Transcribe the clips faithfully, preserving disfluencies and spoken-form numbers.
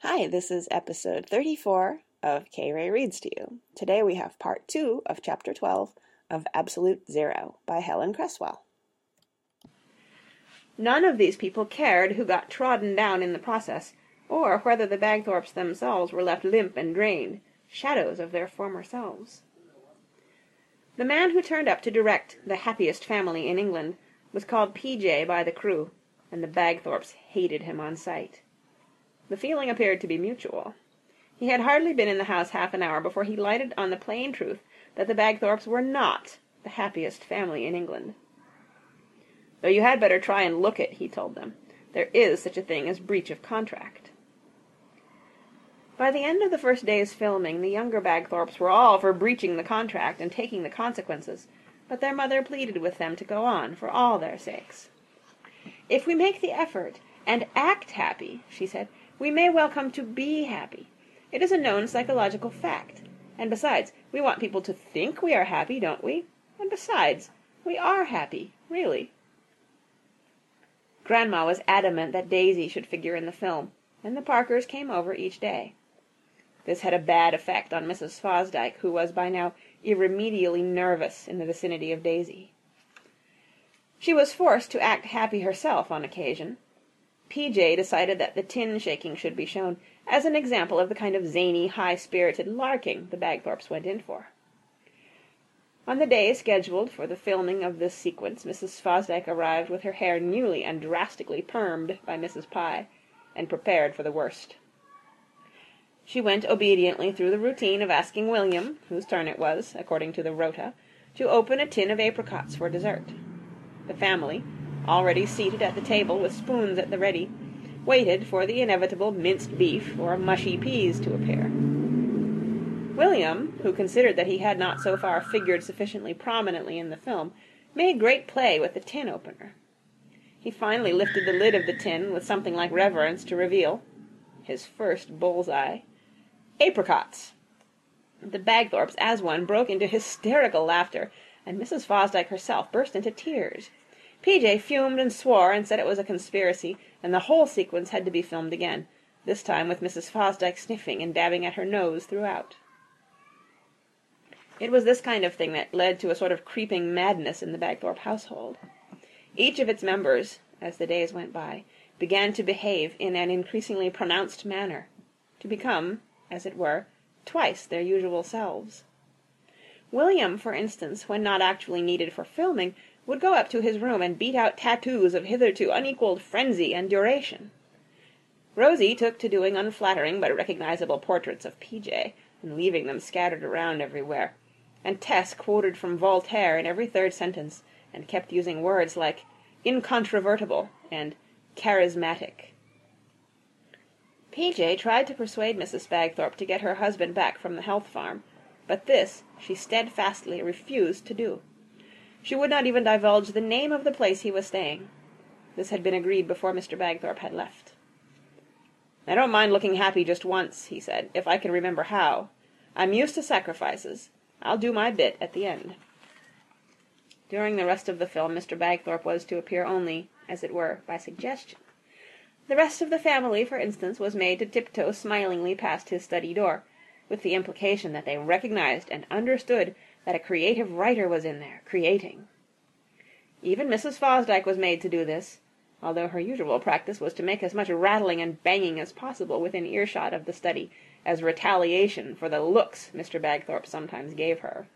Hi, this is episode thirty-four of K-Ray Reads to You. Today we have part two of chapter twelve of Absolute Zero by Helen Cresswell. None of these people cared who got trodden down in the process, or whether the Bagthorpes themselves were left limp and drained, shadows of their former selves. The man who turned up to direct The Happiest Family in England was called P J by the crew, and the Bagthorpes hated him on sight. The feeling appeared to be mutual. He had hardly been in the house half an hour before he lighted on the plain truth that the Bagthorpes were not the happiest family in England. "Though you had better try and look it," he told them. "There is such a thing as breach of contract." By the end of the first day's filming, the younger Bagthorpes were all for breaching the contract and taking the consequences, but their mother pleaded with them to go on, for all their sakes. "If we make the effort, and act happy," she said, "we may well come to be happy. It is a known psychological fact. And besides, we want people to think we are happy, don't we? And besides, we are happy, really." Grandma was adamant that Daisy should figure in the film, and the Parkers came over each day. This had a bad effect on Missus Fosdyke, who was by now irremediably nervous in the vicinity of Daisy. She was forced to act happy herself on occasion. P J decided that the tin shaking should be shown as an example of the kind of zany, high-spirited larking the Bagthorpes went in for. On the day scheduled for the filming of this sequence, Missus Fosdyke arrived with her hair newly and drastically permed by Missus Pye, and prepared for the worst. She went obediently through the routine of asking William, whose turn it was, according to the rota, to open a tin of apricots for dessert. The family, already seated at the table with spoons at the ready, waited for the inevitable minced beef or mushy peas to appear. William, who considered that he had not so far figured sufficiently prominently in the film, made great play with the tin opener. He finally lifted the lid of the tin with something like reverence to reveal his first bull's-eye. Apricots! The Bagthorpes, as one, broke into hysterical laughter, and Missus Fosdyke herself burst into tears. P J fumed and swore and said it was a conspiracy, and the whole sequence had to be filmed again, this time with Missus Fosdyke sniffing and dabbing at her nose throughout. It was this kind of thing that led to a sort of creeping madness in the Bagthorpe household. Each of its members, as the days went by, began to behave in an increasingly pronounced manner, to become, as it were, twice their usual selves. William, for instance, when not actually needed for filming, would go up to his room and beat out tattoos of hitherto unequalled frenzy and duration. Rosie took to doing unflattering but recognizable portraits of P J, and leaving them scattered around everywhere, and Tess quoted from Voltaire in every third sentence, and kept using words like incontrovertible and charismatic. P J tried to persuade Missus Bagthorpe to get her husband back from the health farm, but this she steadfastly refused to do. She would not even divulge the name of the place he was staying. This had been agreed before Mister Bagthorpe had left. "I don't mind looking happy just once," he said, "if I can remember how. I'm used to sacrifices. I'll do my bit at the end." During the rest of the film, Mister Bagthorpe was to appear only, as it were, by suggestion. The rest of the family, for instance, was made to tiptoe smilingly past his study door, with the implication that they recognized and understood that a creative writer was in there, creating. Even Missus Fosdyke was made to do this, although her usual practice was to make as much rattling and banging as possible within earshot of the study, as retaliation for the looks Mister Bagthorpe sometimes gave her.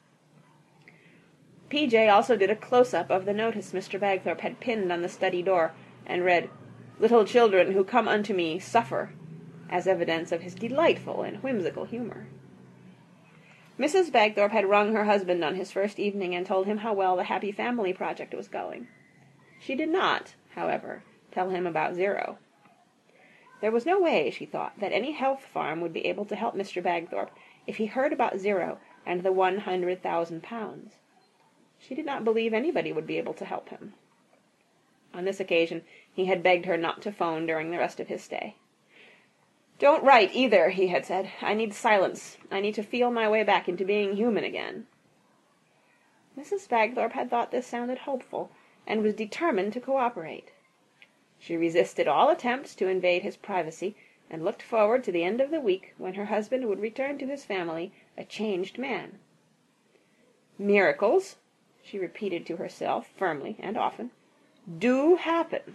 P J also did a close-up of the notice Mister Bagthorpe had pinned on the study door, and read, "Little children who come unto me suffer," as evidence of his delightful and whimsical humour. Missus Bagthorpe had rung her husband on his first evening and told him how well the Happy Family project was going. She did not, however, tell him about Zero. There was no way, she thought, that any health farm would be able to help Mister Bagthorpe if he heard about Zero and the one hundred thousand pounds. She did not believe anybody would be able to help him. On this occasion he had begged her not to phone during the rest of his stay. "Don't write, either," he had said. "I need silence. I need to feel my way back into being human again." Missus Bagthorpe had thought this sounded hopeful, and was determined to cooperate. She resisted all attempts to invade his privacy, and looked forward to the end of the week when her husband would return to his family a changed man. Miracles, she repeated to herself firmly and often, do happen.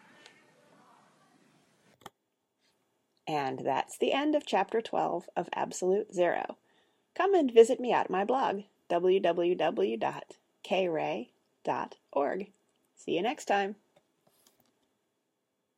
And that's the end of Chapter twelve of Absolute Zero. Come and visit me at my blog, w w w dot k ray dot org. See you next time.